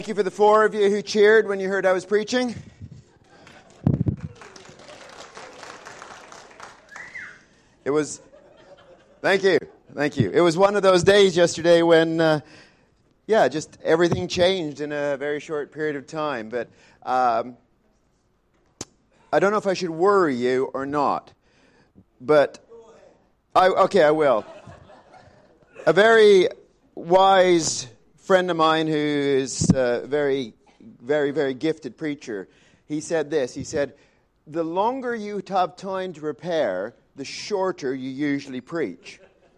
Thank you for the 4 of you who cheered when you heard I was preaching. Thank you. It was one of those days yesterday when, just everything changed in a very short period of time. But I don't know if I should worry you or not. But, I will. A very wise friend of mine who is a very, very, very gifted preacher, he said this. He said, the longer you have time to prepare, the shorter you usually preach.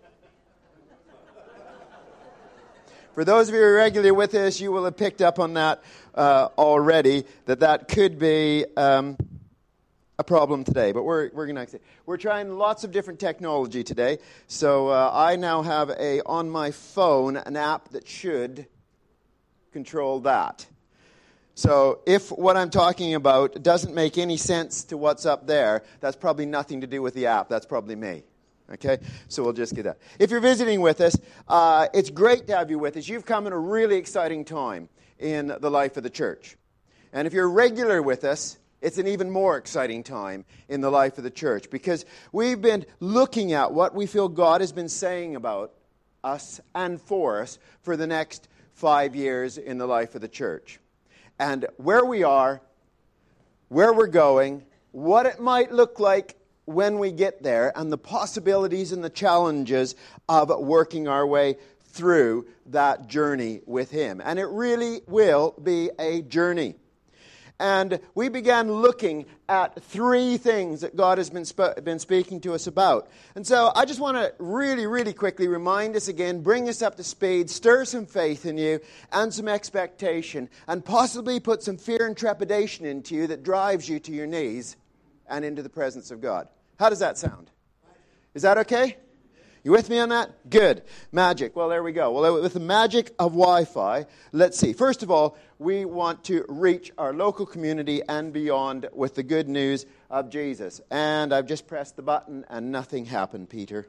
For those of you who are regularly with us, you will have picked up on that already, that could be a problem today. But we're trying lots of different technology today. So I now have on my phone an app that should control that. So if what I'm talking about doesn't make any sense to what's up there, that's probably nothing to do with the app. That's probably me. Okay? So we'll just get that. If you're visiting with us, it's great to have you with us. You've come in a really exciting time in the life of the church. And if you're regular with us, it's an even more exciting time in the life of the church, because we've been looking at what we feel God has been saying about us and for us for the next 5 years in the life of the church. And where we are, where we're going, what it might look like when we get there, and the possibilities and the challenges of working our way through that journey with Him. And it really will be a journey. And we began looking at 3 things that God has been speaking to us about. And so I just want to really, really quickly remind us again, bring us up to speed, stir some faith in you and some expectation, and possibly put some fear and trepidation into you that drives you to your knees and into the presence of God. How does that sound? Is that okay? You with me on that? Good. Magic. Well, there we go. Well, with the magic of Wi-Fi, let's see. First of all, we want to reach our local community and beyond with the good news of Jesus. And I've just pressed the button and nothing happened, Peter.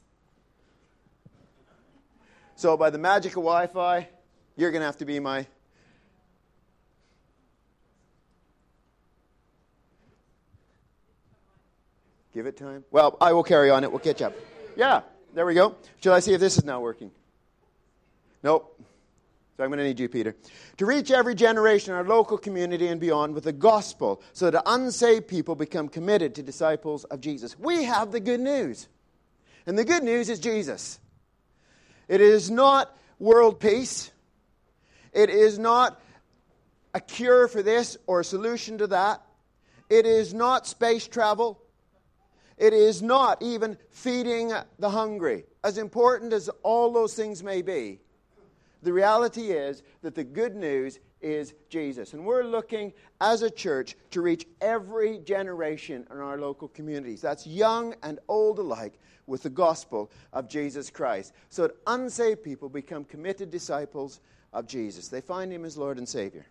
So by the magic of Wi-Fi, you're going to have to be my... Give it time? Well, I will carry on it. We'll catch up. Yeah. There we go. Shall I see if this is now working? Nope. So I'm going to need you, Peter. To reach every generation in our local community and beyond with the gospel so that unsaved people become committed to disciples of Jesus. We have the good news. And the good news is Jesus. It is not world peace. It is not a cure for this or a solution to that. It is not space travel. It is not even feeding the hungry. As important as all those things may be, the reality is that the good news is Jesus. And we're looking as a church to reach every generation in our local communities. That's young and old alike with the gospel of Jesus Christ. So that unsaved people become committed disciples of Jesus. They find Him as Lord and Savior.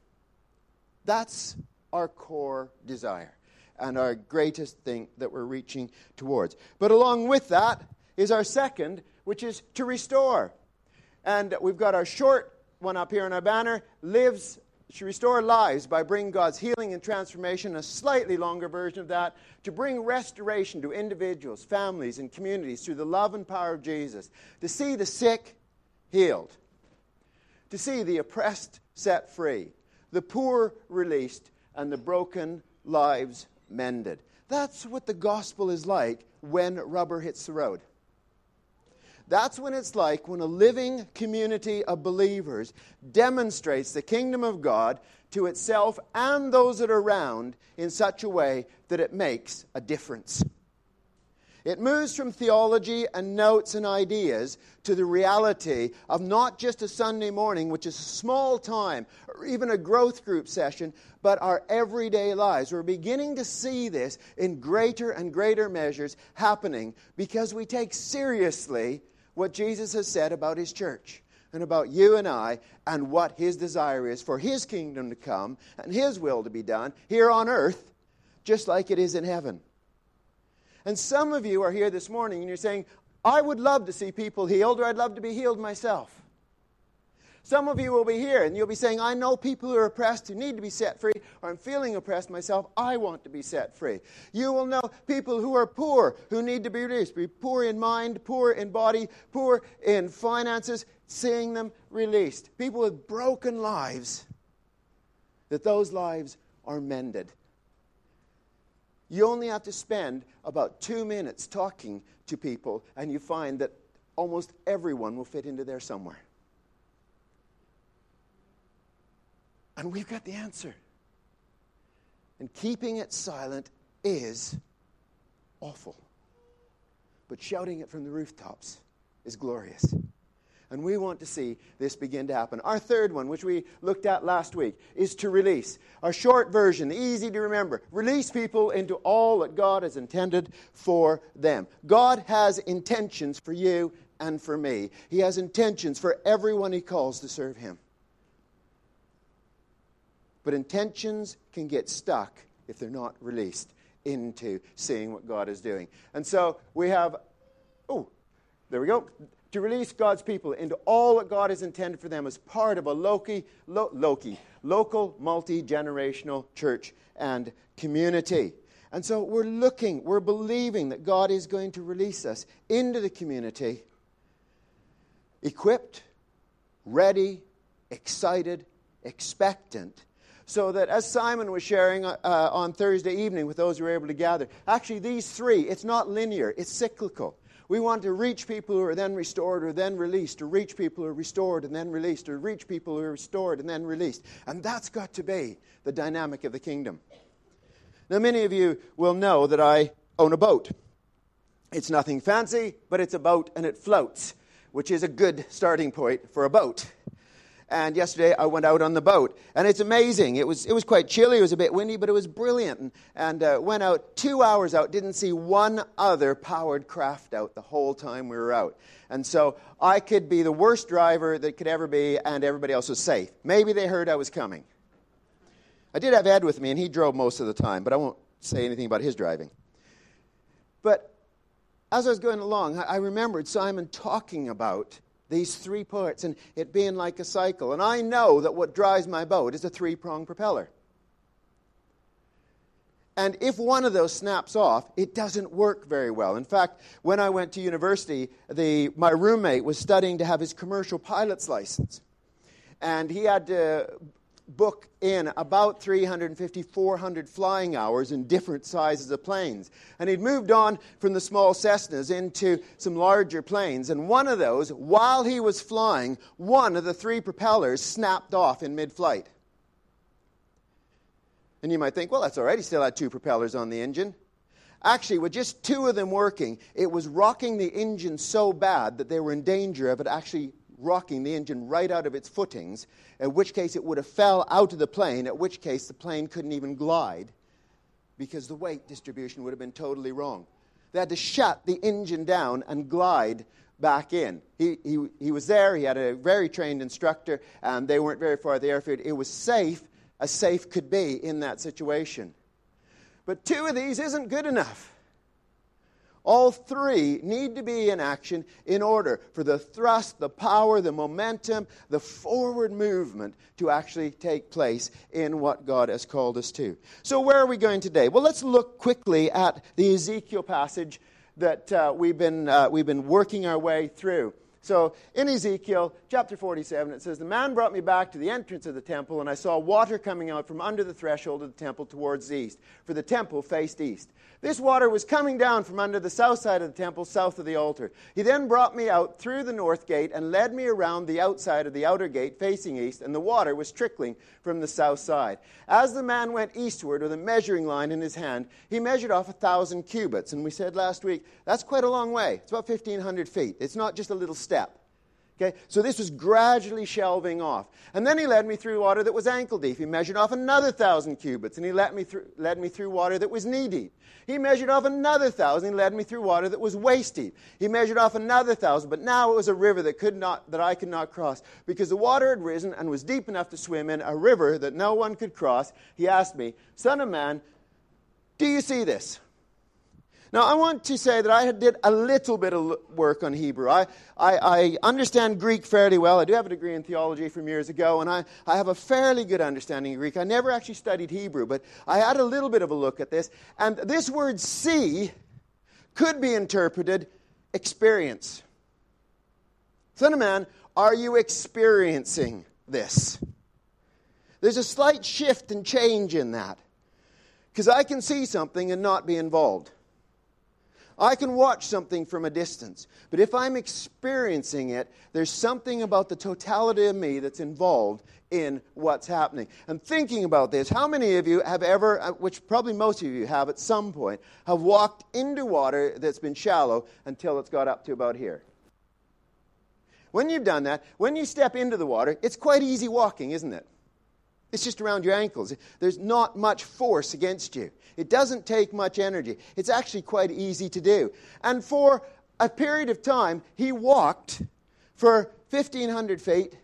That's our core desire and our greatest thing that we're reaching towards. But along with that is our second, which is to restore. And we've got our short one up here on our banner, Restore Lives by bringing God's healing and transformation, a slightly longer version of that, to bring restoration to individuals, families, and communities through the love and power of Jesus, to see the sick healed, to see the oppressed set free, the poor released, and the broken lives mended. That's what the gospel is like when rubber hits the road. That's when it's like when a living community of believers demonstrates the kingdom of God to itself and those that are around in such a way that it makes a difference. It moves from theology and notes and ideas to the reality of not just a Sunday morning, which is a small time, or even a growth group session, but our everyday lives. We're beginning to see this in greater and greater measures happening because we take seriously what Jesus has said about His church and about you and I and what His desire is for His kingdom to come and His will to be done here on earth just like it is in heaven. And some of you are here this morning and you're saying, I would love to see people healed, or I'd love to be healed myself. Some of you will be here and you'll be saying, I know people who are oppressed who need to be set free, or I'm feeling oppressed myself, I want to be set free. You will know people who are poor, who need to be released. Be poor in mind, poor in body, poor in finances, seeing them released. People with broken lives, that those lives are mended. You only have to spend about 2 minutes talking to people, and you find that almost everyone will fit into there somewhere. And we've got the answer. And keeping it silent is awful. But shouting it from the rooftops is glorious. And we want to see this begin to happen. Our third one, which we looked at last week, is to release. Our short version, easy to remember. Release people into all that God has intended for them. God has intentions for you and for me. He has intentions for everyone He calls to serve Him. But intentions can get stuck if they're not released into seeing what God is doing. And so we have, there we go. To release God's people into all that God has intended for them as part of a local, multi-generational church and community. And so we're believing that God is going to release us into the community, equipped, ready, excited, expectant, so that as Simon was sharing on Thursday evening with those who were able to gather, actually these three, it's not linear, it's cyclical. We want to reach people who are then restored or then released, or reach people who are restored and then released, or reach people who are restored and then released. And that's got to be the dynamic of the kingdom. Now, many of you will know that I own a boat. It's nothing fancy, but it's a boat and it floats, which is a good starting point for a boat. And yesterday I went out on the boat, and it's amazing. It was quite chilly, it was a bit windy, but it was brilliant. And went out 2 hours out, didn't see one other powered craft out the whole time we were out. And so I could be the worst driver that could ever be, and everybody else was safe. Maybe they heard I was coming. I did have Ed with me, and he drove most of the time, but I won't say anything about his driving. But as I was going along, I remembered Simon talking about these 3 parts, and it being like a cycle. And I know that what drives my boat is a 3-prong propeller. And if one of those snaps off, it doesn't work very well. In fact, when I went to university, my roommate was studying to have his commercial pilot's license. And he had to book in about 350, 400 flying hours in different sizes of planes. And he'd moved on from the small Cessnas into some larger planes. And one of those, while he was flying, one of the 3 propellers snapped off in mid-flight. And you might think, well, that's all right. He still had 2 propellers on the engine. Actually, with just 2 of them working, it was rocking the engine so bad that they were in danger of it actually rocking the engine right out of its footings, in which case it would have fell out of the plane, at which case the plane couldn't even glide because the weight distribution would have been totally wrong. They had to shut the engine down and glide back in. He was there. He had a very trained instructor, and they weren't very far at the airfield. It was safe, as safe could be in that situation. But 2 of these isn't good enough. All 3 need to be in action in order for the thrust, the power, the momentum, the forward movement to actually take place in what God has called us to. So where are we going today? Well, let's look quickly at the Ezekiel passage that we've been working our way through. So in Ezekiel chapter 47, it says, "The man brought me back to the entrance of the temple, and I saw water coming out from under the threshold of the temple towards the east, for the temple faced east. This water was coming down from under the south side of the temple, south of the altar. He then brought me out through the north gate and led me around the outside of the outer gate facing east, and the water was trickling from the south side. As the man went eastward with a measuring line in his hand, he measured off 1,000 cubits. And we said last week, that's quite a long way. It's about 1,500 feet. It's not just a little step. Okay, so this was gradually shelving off. And then he led me through water that was ankle deep. He measured off another 1,000 cubits, and he led me through water that was knee deep. He measured off another 1,000. He led me through water that was waist deep. He measured off another 1,000, but now it was a river that I could not cross, because the water had risen and was deep enough to swim in, a river that no one could cross. He asked me, 'Son of man, do you see this?' Now, I want to say that I did a little bit of work on Hebrew. I understand Greek fairly well. I do have a degree in theology from years ago, and I have a fairly good understanding of Greek. I never actually studied Hebrew, but I had a little bit of a look at this. And this word see could be interpreted experience. Son of man, are you experiencing this? There's a slight shift and change in that. Because I can see something and not be involved. I can watch something from a distance. But if I'm experiencing it, there's something about the totality of me that's involved in what's happening. And thinking about this, how many of you have ever, which probably most of you have at some point, have walked into water that's been shallow until it's got up to about here? When you've done that, when you step into the water, it's quite easy walking, isn't it? It's just around your ankles. There's not much force against you. It doesn't take much energy. It's actually quite easy to do. And for a period of time, he walked for 1,500 feet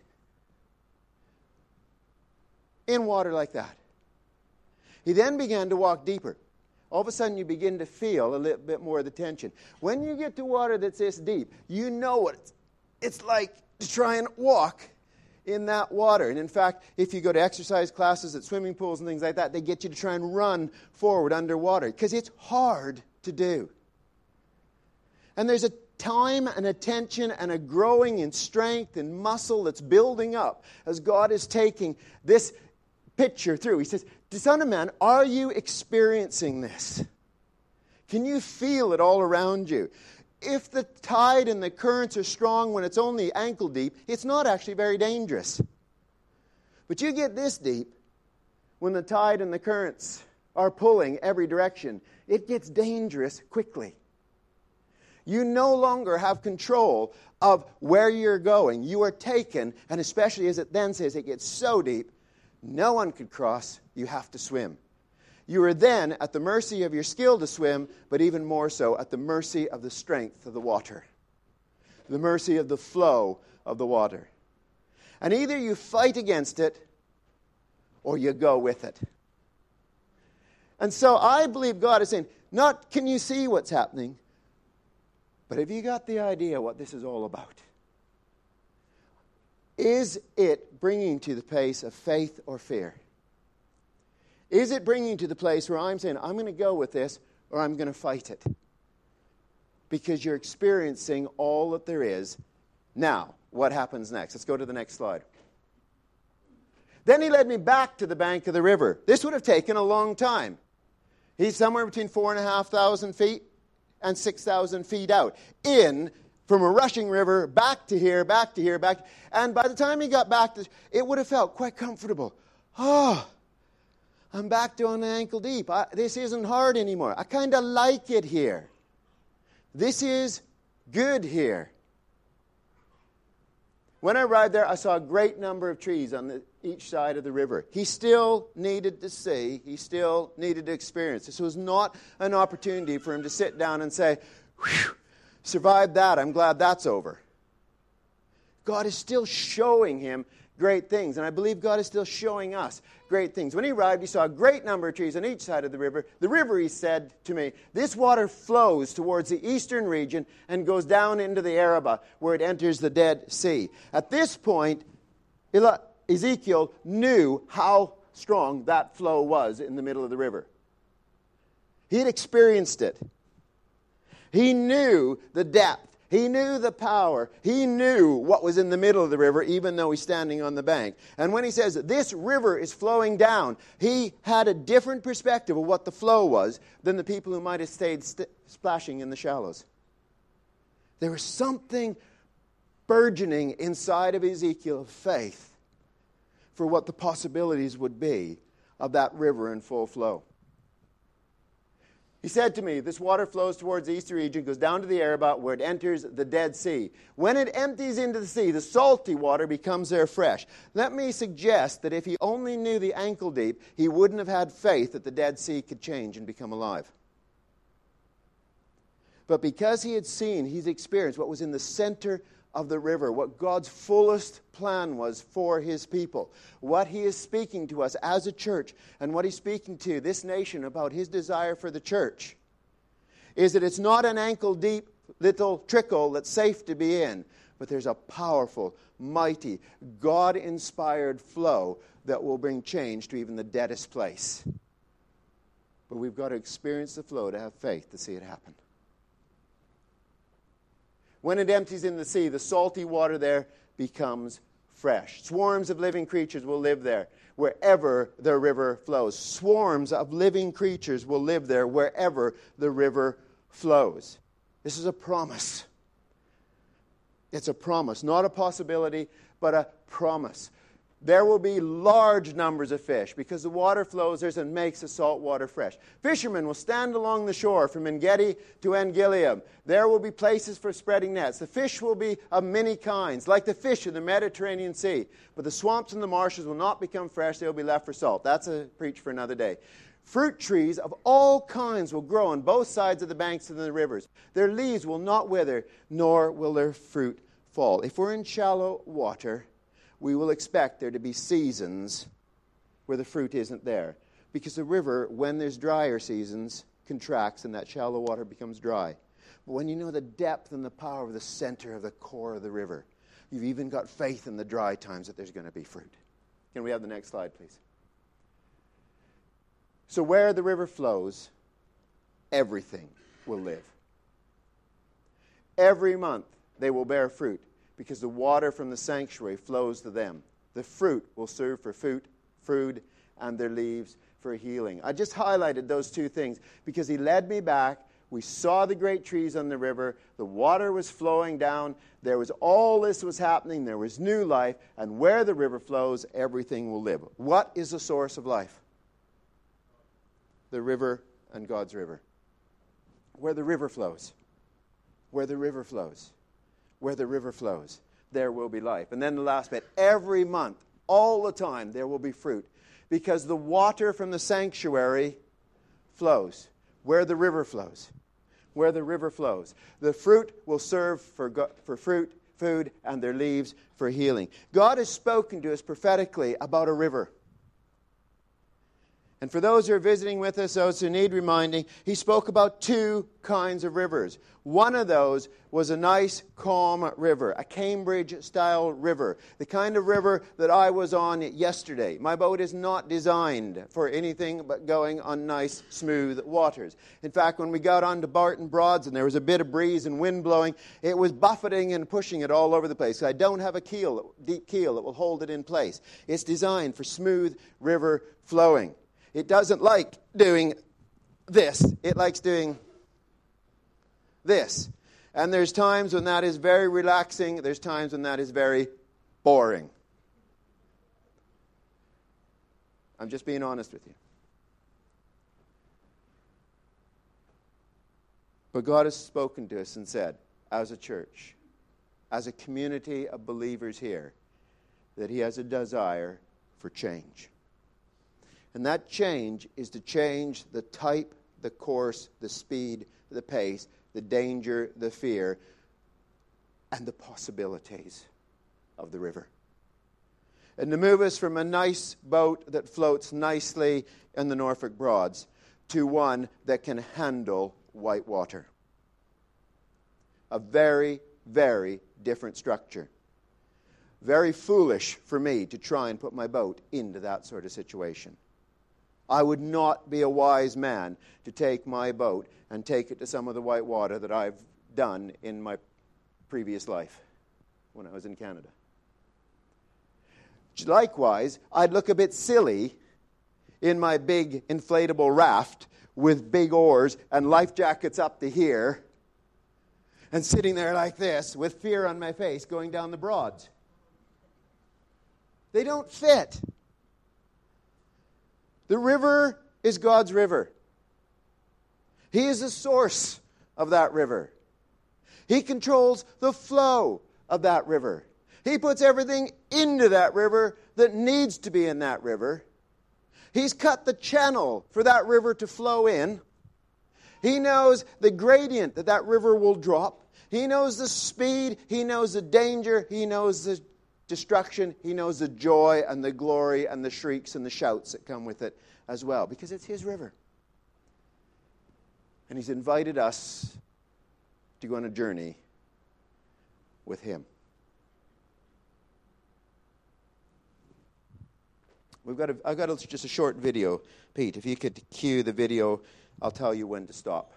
in water like that. He then began to walk deeper. All of a sudden, you begin to feel a little bit more of the tension. When you get to water that's this deep, you know what it's like to try and walk in that water. And in fact, if you go to exercise classes at swimming pools and things like that, they get you to try and run forward underwater because it's hard to do. And there's a time and attention and a growing in strength and muscle that's building up as God is taking this picture through. He says, Son of man, are you experiencing this? Can you feel it all around you? If the tide and the currents are strong when it's only ankle deep, it's not actually very dangerous. But you get this deep, when the tide and the currents are pulling every direction, it gets dangerous quickly. You no longer have control of where you're going. You are taken, and especially as it then says it gets so deep, no one could cross, you have to swim. You are then at the mercy of your skill to swim, but even more so at the mercy of the strength of the water. The mercy of the flow of the water. And either you fight against it, or you go with it. And so I believe God is saying, not can you see what's happening, but have you got the idea what this is all about? Is it bringing to the place of faith or fear? Is it bringing to the place where I'm saying, I'm going to go with this, or I'm going to fight it? Because you're experiencing all that there is. Now, what happens next? Let's go to the next slide. Then he led me back to the bank of the river. This would have taken a long time. He's somewhere between 4,500 feet and 6,000 feet out. From a rushing river, back to here, back to here, back. And by the time he got back, it would have felt quite comfortable. I'm back down ankle deep. This isn't hard anymore. I kind of like it here. This is good here. When I arrived there, I saw a great number of trees on each side of the river. He still needed to see. He still needed to experience. This was not an opportunity for him to sit down and say, "Whew, survived that. I'm glad that's over." God is still showing him great things. And I believe God is still showing us great things. When he arrived, he saw a great number of trees on each side of the river. The river, he said to me, this water flows towards the eastern region and goes down into the Arabah, where it enters the Dead Sea. At this point, Ezekiel knew how strong that flow was in the middle of the river. He had experienced it. He knew the depth. He knew the power. He knew what was in the middle of the river, even though he's standing on the bank. And when he says, this river is flowing down, he had a different perspective of what the flow was than the people who might have stayed splashing in the shallows. There was something burgeoning inside of Ezekiel of faith for what the possibilities would be of that river in full flow. He said to me, this water flows towards the eastern region, goes down to the Arabah, where it enters the Dead Sea. When it empties into the sea, the salty water becomes there fresh. Let me suggest that if he only knew the ankle deep, he wouldn't have had faith that the Dead Sea could change and become alive. But because he had seen, he's experienced what was in the center of the river, what God's fullest plan was for his people, what he is speaking to us as a church, and what he's speaking to this nation about his desire for the church. is that it's not an ankle-deep little trickle that's safe to be in, but there's a powerful, mighty, God-inspired flow that will bring change to even the deadest place. But we've got to experience the flow to have faith to see it happen. When it empties in the sea, the salty water there becomes fresh. Swarms of living creatures will live there wherever the river flows. Swarms of living creatures will live there wherever the river flows. This is a promise. It's a promise, not a possibility, but a promise. There will be large numbers of fish because the water flows there and makes the salt water fresh. Fishermen will stand along the shore from En-Gedi to En-Gilium. There will be places for spreading nets. The fish will be of many kinds, like the fish in the Mediterranean Sea. But the swamps and the marshes will not become fresh. They will be left for salt. That's a preach for another day. Fruit trees of all kinds will grow on both sides of the banks of the rivers. Their leaves will not wither, nor will their fruit fall. If we're in shallow water, we will expect there to be seasons where the fruit isn't there. Because the river, when there's drier seasons, contracts and that shallow water becomes dry. But when you know the depth and the power of the center of the core of the river, you've even got faith in the dry times that there's going to be fruit. Can we have the next slide, please? So where the river flows, everything will live. Every month they will bear fruit, because the water from the sanctuary flows to them. The fruit will serve for food, and their leaves for healing. I just highlighted those two things because he led me back. We saw the great trees on the river. The water was flowing down. There was all this was happening. There was new life. And where the river flows, everything will live. What is the source of life? The river and God's river. Where the river flows. Where the river flows. Where the river flows, there will be life. And then the last bit, every month, all the time, there will be fruit. Because the water from the sanctuary flows. Where the river flows. Where the river flows. The fruit will serve for fruit, food, and their leaves for healing. God has spoken to us prophetically about a river. And for those who are visiting with us, those who need reminding, he spoke about two kinds of rivers. One of those was a nice, calm river, a Cambridge-style river, the kind of river that I was on yesterday. My boat is not designed for anything but going on nice, smooth waters. In fact, when we got onto Barton Broads and there was a bit of breeze and wind blowing, it was buffeting and pushing it all over the place. I don't have a deep keel that will hold it in place. It's designed for smooth river flowing. It doesn't like doing this. It likes doing this. And there's times when that is very relaxing. There's times when that is very boring. I'm just being honest with you. But God has spoken to us and said, as a church, as a community of believers here, that he has a desire for change. And that change is to change the type, the course, the speed, the pace, the danger, the fear, and the possibilities of the river. And to move us from a nice boat that floats nicely in the Norfolk Broads to one that can handle white water. A very, very different structure. Very foolish for me to try and put my boat into that sort of situation. I would not be a wise man to take my boat and take it to some of the white water that I've done in my previous life when I was in Canada. Likewise, I'd look a bit silly in my big inflatable raft with big oars and life jackets up to here and sitting there like this with fear on my face going down the Broads. They don't fit. The river is God's river. He is the source of that river. He controls the flow of that river. He puts everything into that river that needs to be in that river. He's cut the channel for that river to flow in. He knows the gradient that that river will drop. He knows the speed. He knows the danger. He knows the destruction. He knows the joy and the glory and the shrieks and the shouts that come with it as well, because it's his river. And he's invited us to go on a journey with him. I've got just a short video. Pete, if you could cue the video, I'll tell you when to stop.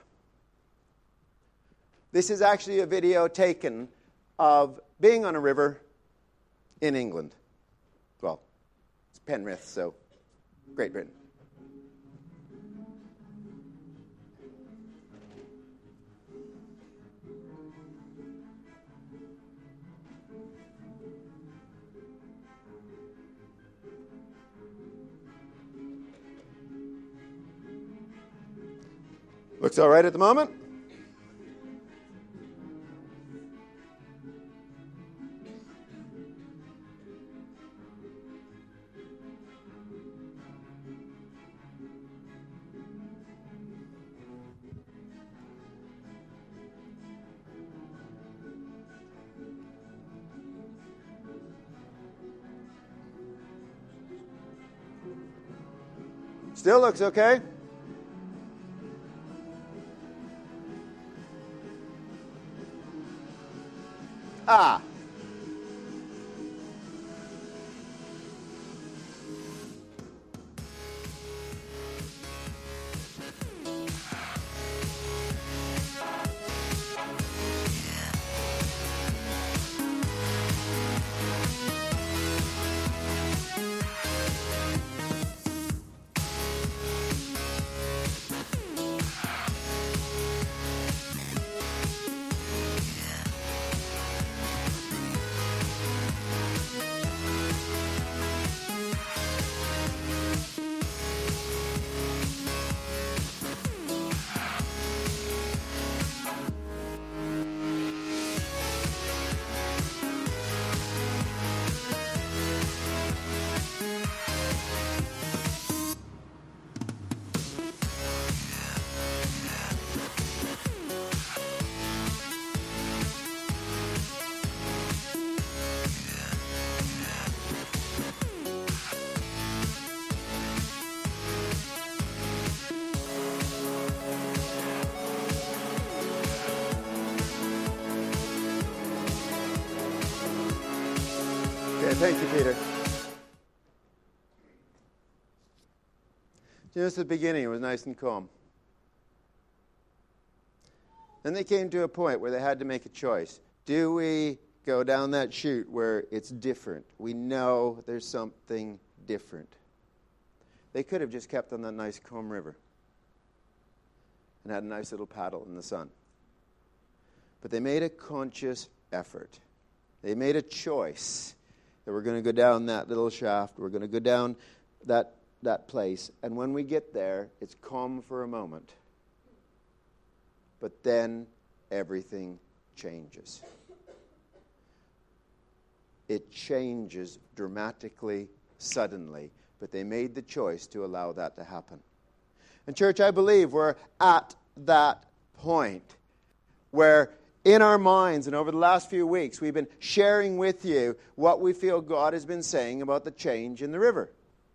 This is actually a video taken of being on a river in England. Well, it's Penrith, so Great Britain. Looks all right at the moment. Still looks okay. Ah. Thank you, Peter. Just at the beginning, it was nice and calm. Then they came to a point where they had to make a choice. Do we go down that chute where it's different? We know there's something different. They could have just kept on that nice calm river and had a nice little paddle in the sun. But they made a conscious effort. They made a choice that we're going to go down that little shaft. We're going to go down that place. And when we get there, it's calm for a moment. But then everything changes. It changes dramatically, suddenly. But they made the choice to allow that to happen. And church, I believe we're at that point where in our minds, and over the last few weeks, we've been sharing with you what we feel God has been saying about the change in the river.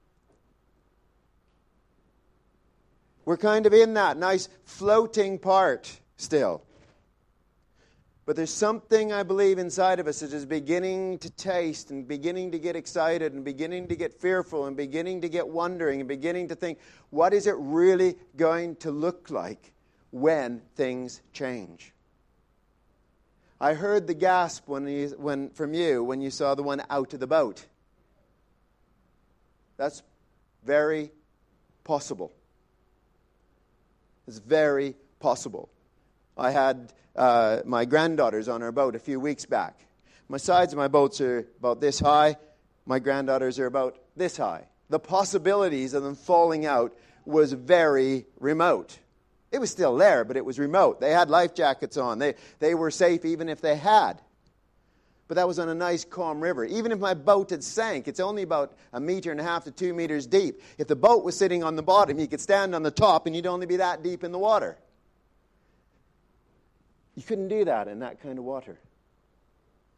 We're kind of in that nice floating part still. But there's something, I believe, inside of us that is beginning to taste and beginning to get excited and beginning to get fearful and beginning to get wondering and beginning to think, what is it really going to look like when things change? I heard the gasp from you when you saw the one out of the boat. That's very possible. It's very possible. I had my granddaughters on our boat a few weeks back. My sides of my boats are about this high. My granddaughters are about this high. The possibilities of them falling out was very remote. It was still there, but it was remote. They had life jackets on. They were safe even if they had. But that was on a nice, calm river. Even if my boat had sank, it's only about 1.5 meters to 2 meters deep. If the boat was sitting on the bottom, you could stand on the top and you'd only be that deep in the water. You couldn't do that in that kind of water.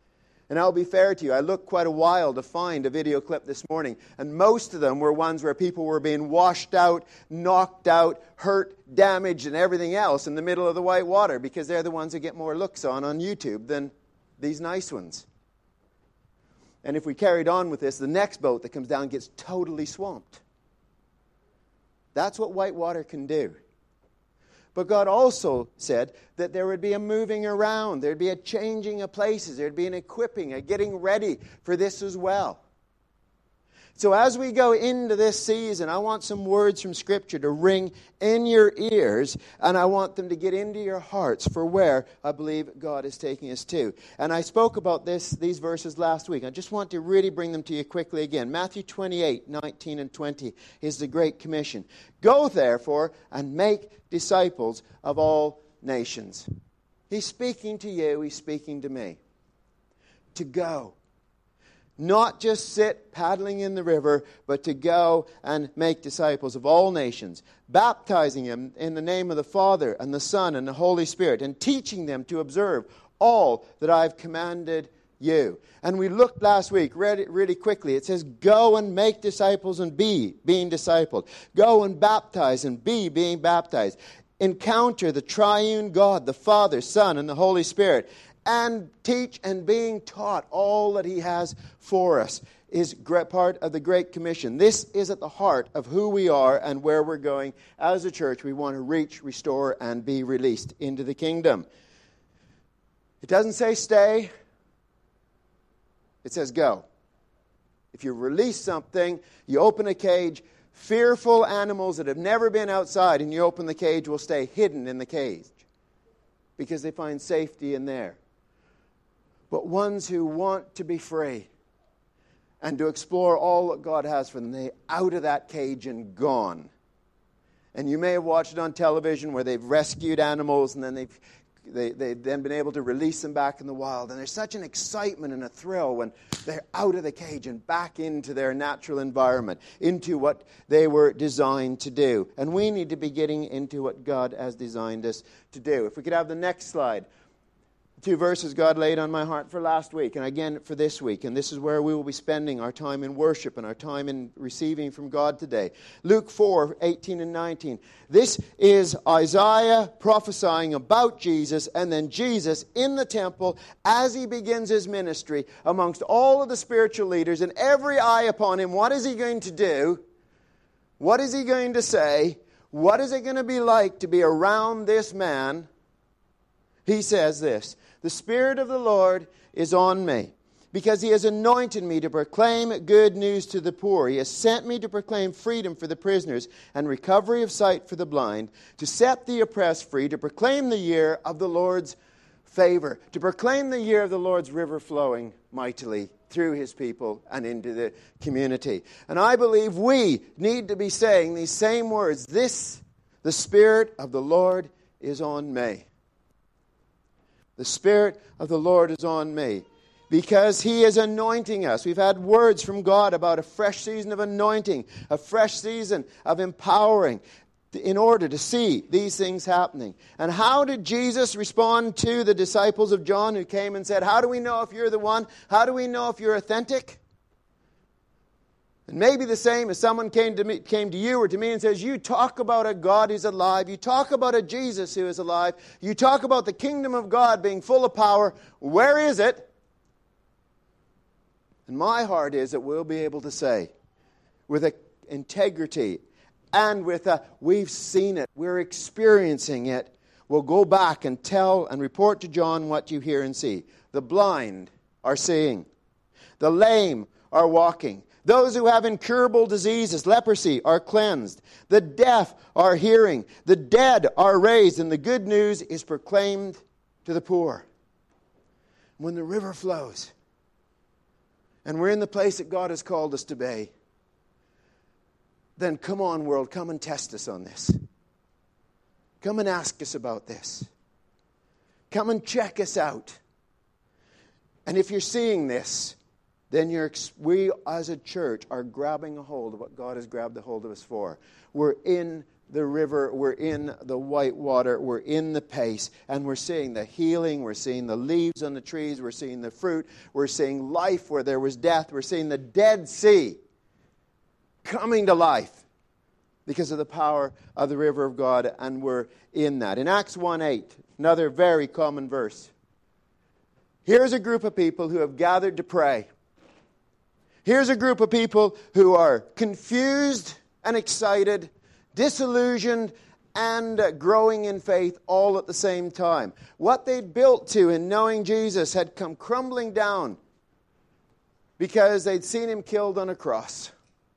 And I'll be fair to you, I looked quite a while to find a video clip this morning, and most of them were ones where people were being washed out, knocked out, hurt, damaged, and everything else in the middle of the white water, because they're the ones that get more looks on YouTube than these nice ones. And if we carried on with this, the next boat that comes down gets totally swamped. That's what white water can do. But God also said that there would be a moving around. There'd be a changing of places. There'd be an equipping, a getting ready for this as well. So as we go into this season, I want some words from Scripture to ring in your ears, and I want them to get into your hearts for where I believe God is taking us to. And I spoke about these verses last week. I just want to really bring them to you quickly again. Matthew 28, 19 and 20 is the Great Commission. Go, therefore, and make disciples of all nations. He's speaking to you. He's speaking to me. To go. Not just sit paddling in the river, but to go and make disciples of all nations, baptizing them in the name of the Father and the Son and the Holy Spirit, and teaching them to observe all that I've commanded you. And we looked last week, read it really quickly. It says, go and make disciples and be being discipled. Go and baptize and be being baptized. Encounter the triune God, the Father, Son, and the Holy Spirit. And teach and being taught all that He has for us is part of the Great Commission. This is at the heart of who we are and where we're going as a church. We want to reach, restore, and be released into the kingdom. It doesn't say stay. It says go. If you release something, you open a cage, fearful animals that have never been outside, and you open the cage, will stay hidden in the cage because they find safety in there. But ones who want to be free and to explore all that God has for them, they're out of that cage and gone. And you may have watched it on television where they've rescued animals and then they've then been able to release them back in the wild. And there's such an excitement and a thrill when they're out of the cage and back into their natural environment, into what they were designed to do. And we need to be getting into what God has designed us to do. If we could have the next slide. 2 verses God laid on my heart for last week and again for this week. And this is where we will be spending our time in worship and our time in receiving from God today. Luke 4, 18 and 19. This is Isaiah prophesying about Jesus and then Jesus in the temple as He begins His ministry amongst all of the spiritual leaders and every eye upon Him. What is He going to do? What is He going to say? What is it going to be like to be around this man? He says this, the Spirit of the Lord is on me, because He has anointed me to proclaim good news to the poor. He has sent me to proclaim freedom for the prisoners and recovery of sight for the blind, to set the oppressed free, to proclaim the year of the Lord's favor, to proclaim the year of the Lord's river flowing mightily through His people and into the community. And I believe we need to be saying these same words. The Spirit of the Lord is on me. The Spirit of the Lord is on me because He is anointing us. We've had words from God about a fresh season of anointing, a fresh season of empowering in order to see these things happening. And how did Jesus respond to the disciples of John who came and said, how do we know if you're the one? How do we know if you're authentic? And maybe the same as someone came to you or to me and says, you talk about a God who's alive. You talk about a Jesus who is alive. You talk about the kingdom of God being full of power. Where is it? And my heart is that we'll be able to say with integrity and with we've seen it, we're experiencing it. We'll go back and tell and report to John what you hear and see. The blind are seeing. The lame are walking. Those who have incurable diseases, leprosy, are cleansed. The deaf are hearing. The dead are raised. And the good news is proclaimed to the poor. When the river flows, and we're in the place that God has called us to be, then come on, world, come and test us on this. Come and ask us about this. Come and check us out. And if you're seeing this, then we as a church are grabbing a hold of what God has grabbed a hold of us for. We're in the river, we're in the white water, we're in the pace, and we're seeing the healing, we're seeing the leaves on the trees, we're seeing the fruit, we're seeing life where there was death, we're seeing the Dead Sea coming to life because of the power of the river of God, and we're in that. In Acts 1:8, another very common verse, here's a group of people who have gathered to pray. Here's a group of people who are confused and excited, disillusioned and growing in faith all at the same time. What they'd built to in knowing Jesus had come crumbling down because they'd seen him killed on a cross.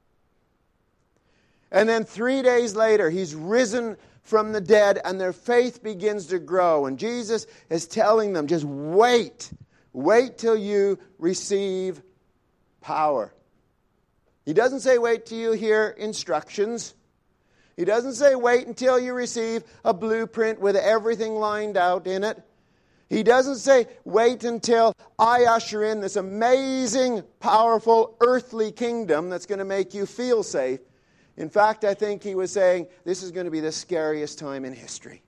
And then 3 days later, he's risen from the dead, and their faith begins to grow. And Jesus is telling them, just wait. Wait till you receive power. He doesn't say wait till you hear instructions. He doesn't say wait until you receive a blueprint with everything lined out in it. He doesn't say wait until I usher in this amazing, powerful, earthly kingdom that's going to make you feel safe. In fact, I think he was saying this is going to be the scariest time in history.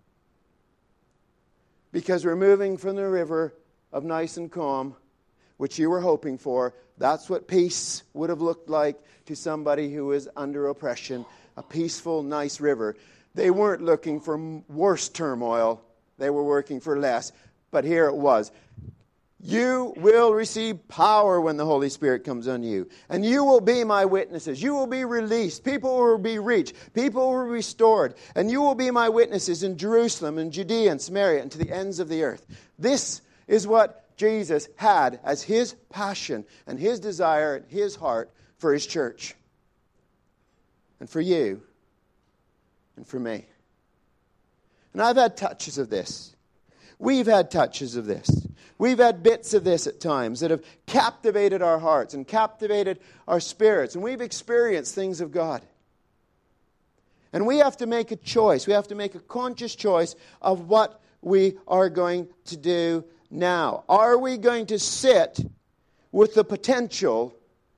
Because we're moving from the river of nice and calm, which you were hoping for. That's what peace would have looked like to somebody who is under oppression. A peaceful, nice river. They weren't looking for worse turmoil. They were working for less. But here it was. You will receive power when the Holy Spirit comes on you. And you will be my witnesses. You will be released. People will be reached. People will be restored. And you will be my witnesses in Jerusalem and Judea and Samaria and to the ends of the earth. This is what Jesus had as his passion and his desire and his heart for his church. And for you. And for me. And I've had touches of this. We've had touches of this. We've had bits of this at times that have captivated our hearts and captivated our spirits. And we've experienced things of God. And we have to make a choice. We have to make a conscious choice of what we are going to do now. Are we going to sit with the potential,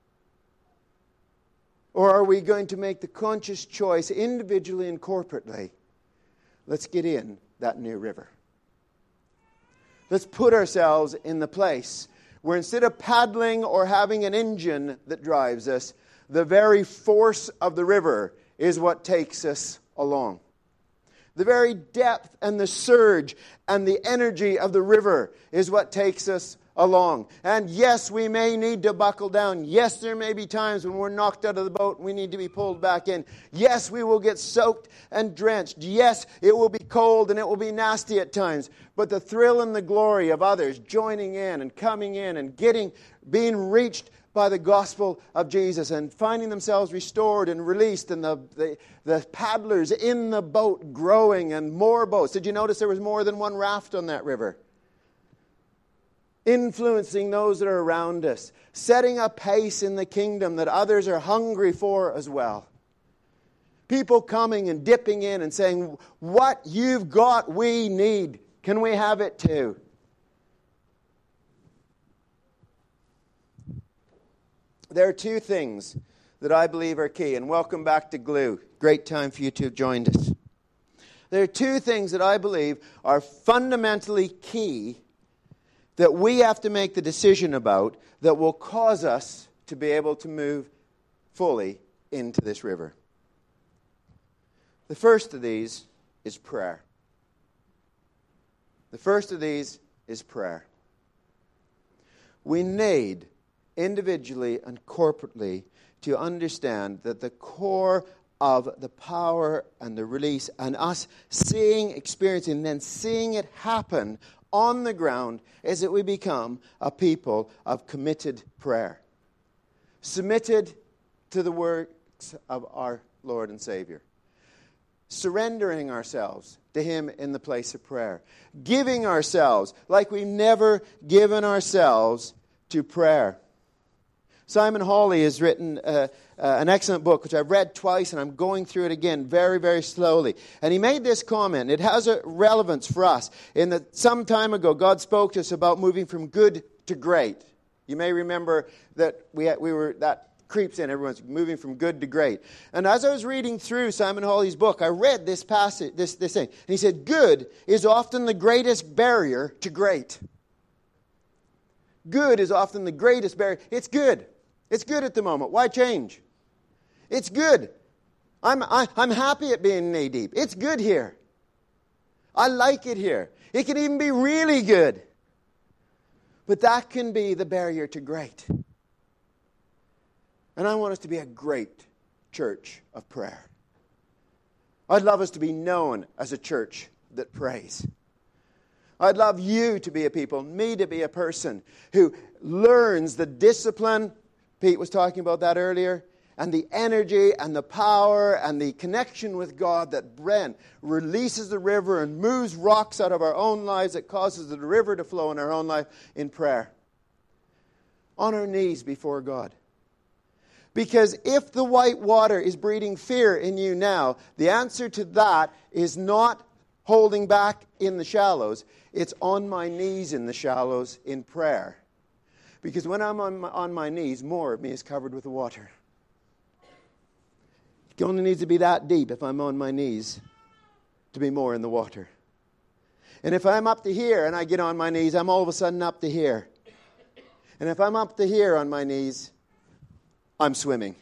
or are we going to make the conscious choice individually and corporately? Let's get in that new river. Let's put ourselves in the place where instead of paddling or having an engine that drives us, the very force of the river is what takes us along. The very depth and the surge and the energy of the river is what takes us along. And yes, we may need to buckle down. Yes, there may be times when we're knocked out of the boat and we need to be pulled back in. Yes, we will get soaked and drenched. Yes, it will be cold and it will be nasty at times. But the thrill and the glory of others joining in and coming in and being reached by the gospel of Jesus and finding themselves restored and released, and the paddlers in the boat growing and more boats. Did you notice there was more than one raft on that river? Influencing those that are around us, setting a pace in the kingdom that others are hungry for as well. People coming and dipping in and saying, what you've got, we need. Can we have it too? There are two things that I believe are key, and welcome back to Glue. Great time for you to have joined us. There are two things that I believe are fundamentally key that we have to make the decision about that will cause us to be able to move fully into this river. The first of these is prayer. The first of these is prayer. We need, individually and corporately, to understand that the core of the power and the release and us seeing, experiencing, and then seeing it happen on the ground is that we become a people of committed prayer. Submitted to the works of our Lord and Savior. Surrendering ourselves to Him in the place of prayer. Giving ourselves like we've never given ourselves to prayer. Simon Hawley has written an excellent book, which I've read twice, and I'm going through it again very, very slowly. And he made this comment. It has a relevance for us in that some time ago, God spoke to us about moving from good to great. You may remember that we were that creeps in. Everyone's moving from good to great. And as I was reading through Simon Hawley's book, I read this passage, this thing. And he said, good is often the greatest barrier to great. Good is often the greatest barrier. It's good. It's good at the moment. Why change? It's good. I'm happy at being knee deep. It's good here. I like it here. It can even be really good. But that can be the barrier to great. And I want us to be a great church of prayer. I'd love us to be known as a church that prays. I'd love you to be a people, me to be a person who learns the discipline. Pete was talking about that earlier. And the energy and the power and the connection with God that then releases the river and moves rocks out of our own lives, that causes the river to flow in our own life in prayer. On our knees before God. Because if the white water is breeding fear in you now, the answer to that is not holding back in the shallows. It's on my knees in the shallows in prayer. Because when I'm on my knees, more of me is covered with the water. It only needs to be that deep if I'm on my knees to be more in the water. And if I'm up to here and I get on my knees, I'm all of a sudden up to here. And if I'm up to here on my knees, I'm swimming.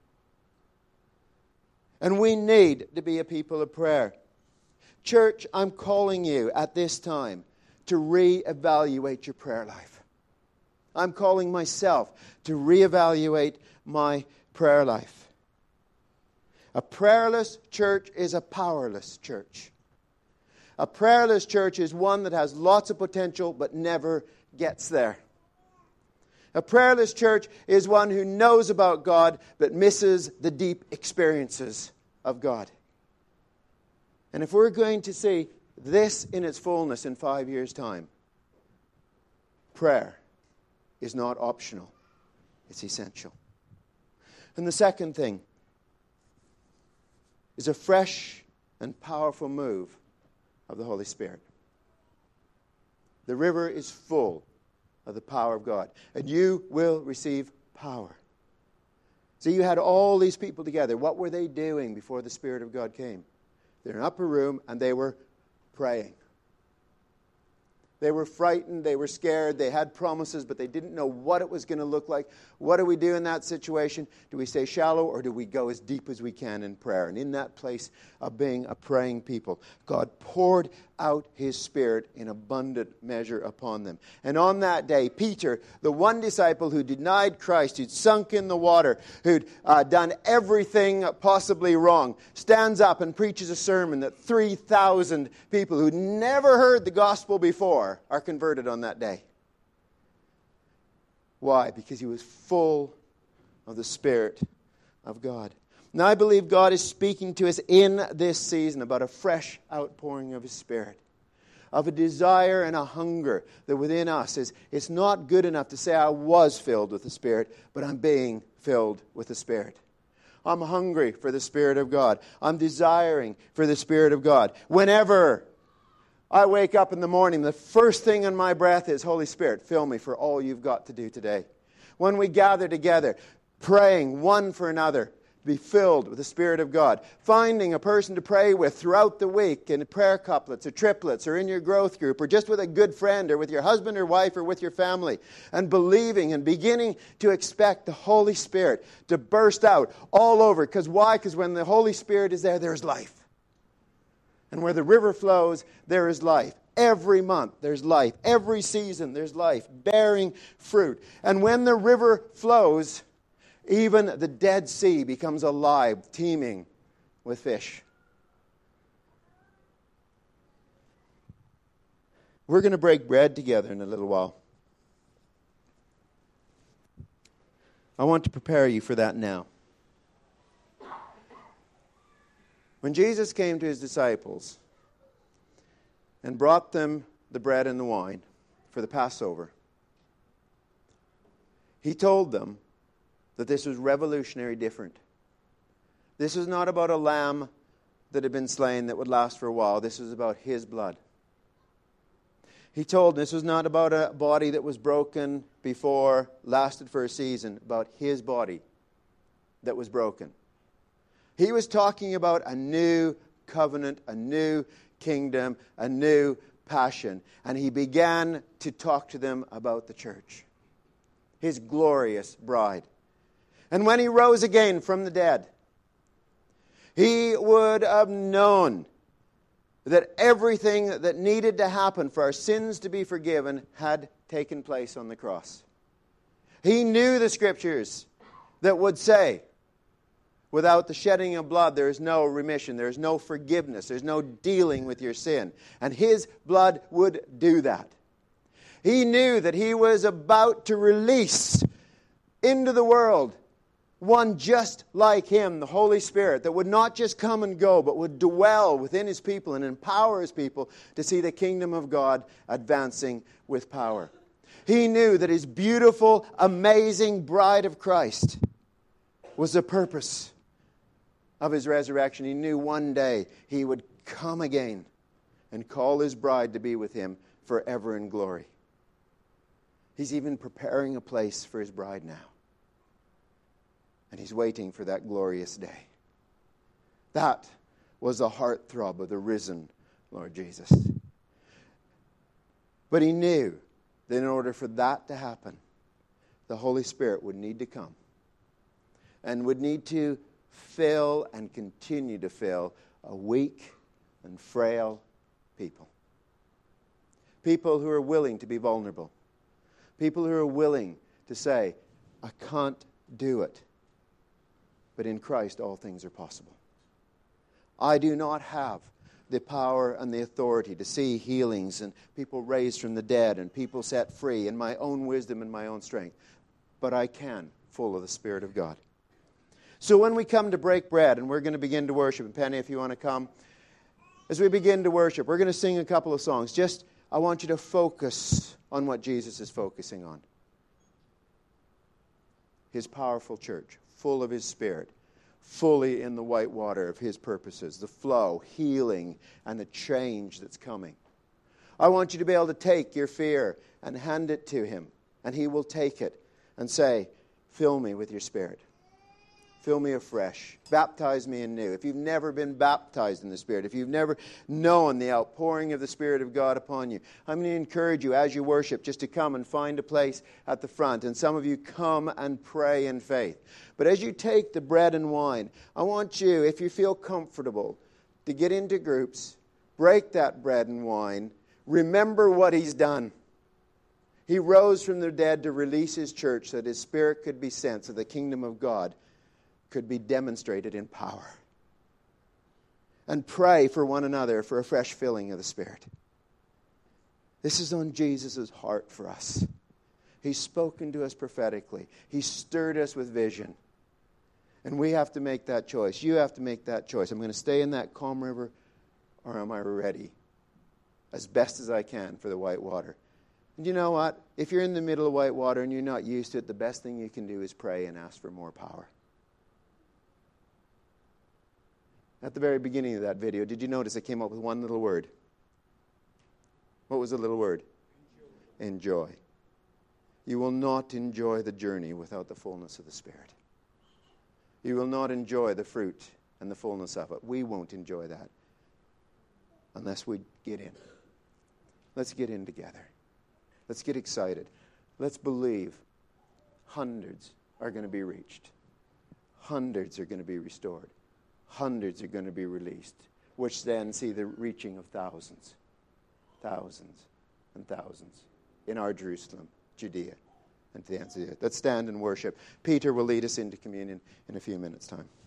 And we need to be a people of prayer. Church, I'm calling you at this time to reevaluate your prayer life. I'm calling myself to reevaluate my prayer life. A prayerless church is a powerless church. A prayerless church is one that has lots of potential but never gets there. A prayerless church is one who knows about God but misses the deep experiences of God. And if we're going to see this in its fullness in 5 years' time, prayer is not optional. It's essential. And the second thing is a fresh and powerful move of the Holy Spirit. The river is full of the power of God, and you will receive power. So you had all these people together. What were they doing before the Spirit of God came? They're in an upper room, and they were praying. They were frightened, they were scared, they had promises, but they didn't know what it was going to look like. What do we do in that situation? Do we stay shallow, or do we go as deep as we can in prayer? And in that place of being a praying people, God poured out His Spirit in abundant measure upon them. And on that day, Peter, the one disciple who denied Christ, who'd sunk in the water, who'd done everything possibly wrong, stands up and preaches a sermon that 3,000 people who'd never heard the gospel before are converted on that day. Why? Because he was full of the Spirit of God. Now, I believe God is speaking to us in this season about a fresh outpouring of His Spirit, of a desire and a hunger that within us is, it's not good enough to say I was filled with the Spirit, but I'm being filled with the Spirit. I'm hungry for the Spirit of God. I'm desiring for the Spirit of God. Whenever I wake up in the morning, the first thing in my breath is, Holy Spirit, fill me for all you've got to do today. When we gather together, praying one for another, be filled with the Spirit of God. Finding a person to pray with throughout the week in prayer couplets or triplets or in your growth group or just with a good friend or with your husband or wife or with your family. And believing and beginning to expect the Holy Spirit to burst out all over. Because why? Because when the Holy Spirit is there, there's life. And where the river flows, there is life. Every month, there's life. Every season, there's life, bearing fruit. And when the river flows, even the Dead Sea becomes alive, teeming with fish. We're going to break bread together in a little while. I want to prepare you for that now. When Jesus came to His disciples and brought them the bread and the wine for the Passover, He told them that this was revolutionary different. This is not about a lamb that had been slain that would last for a while. This is about His blood. He told this was not about a body that was broken before, lasted for a season, about his body that was broken. He was talking about a new covenant, a new kingdom, a new passion. And he began to talk to them about the church, his glorious bride. And when he rose again from the dead, he would have known that everything that needed to happen for our sins to be forgiven had taken place on the cross. He knew the scriptures that would say, without the shedding of blood, there is no remission, there is no forgiveness, there's no dealing with your sin. And his blood would do that. He knew that he was about to release into the world one just like him, the Holy Spirit, that would not just come and go, but would dwell within his people and empower his people to see the kingdom of God advancing with power. He knew that his beautiful, amazing bride of Christ was the purpose of his resurrection. He knew one day he would come again and call his bride to be with him forever in glory. He's even preparing a place for his bride now. And he's waiting for that glorious day. That was the heartthrob of the risen Lord Jesus. But he knew that in order for that to happen, the Holy Spirit would need to come and would need to fill and continue to fill a weak and frail people. People who are willing to be vulnerable. People who are willing to say, I can't do it. But in Christ, all things are possible. I do not have the power and the authority to see healings and people raised from the dead and people set free in my own wisdom and my own strength. But I can, full of the Spirit of God. So when we come to break bread and we're going to begin to worship, and Penny, if you want to come, as we begin to worship, we're going to sing a couple of songs. Just, I want you to focus on what Jesus is focusing on. His powerful church, full of his Spirit, fully in the white water of his purposes, the flow, healing, and the change that's coming. I want you to be able to take your fear and hand it to him, and he will take it and say, fill me with your Spirit. Fill me afresh. Baptize me anew. If you've never been baptized in the Spirit, if you've never known the outpouring of the Spirit of God upon you, I'm going to encourage you as you worship just to come and find a place at the front. And some of you come and pray in faith. But as you take the bread and wine, I want you, if you feel comfortable, to get into groups, break that bread and wine, remember what he's done. He rose from the dead to release his church so that his Spirit could be sent, so the kingdom of God could be demonstrated in power. And pray for one another for a fresh filling of the Spirit. This is on Jesus' heart for us. He's spoken to us prophetically. He's stirred us with vision. And we have to make that choice. You have to make that choice. I'm going to stay in that calm river, or am I ready as best as I can for the white water? And you know what? If you're in the middle of white water and you're not used to it, the best thing you can do is pray and ask for more power. At the very beginning of that video, did you notice I came up with one little word? What was the little word? Enjoy. You will not enjoy the journey without the fullness of the Spirit. You will not enjoy the fruit and the fullness of it. We won't enjoy that unless we get in. Let's get in together. Let's get excited. Let's believe hundreds are going to be reached. Hundreds are going to be restored. Hundreds are going to be released, which then see the reaching of thousands, thousands, and thousands in our Jerusalem, Judea, and to the ends of the earth. Let's stand and worship. Peter will lead us into communion in a few minutes' time.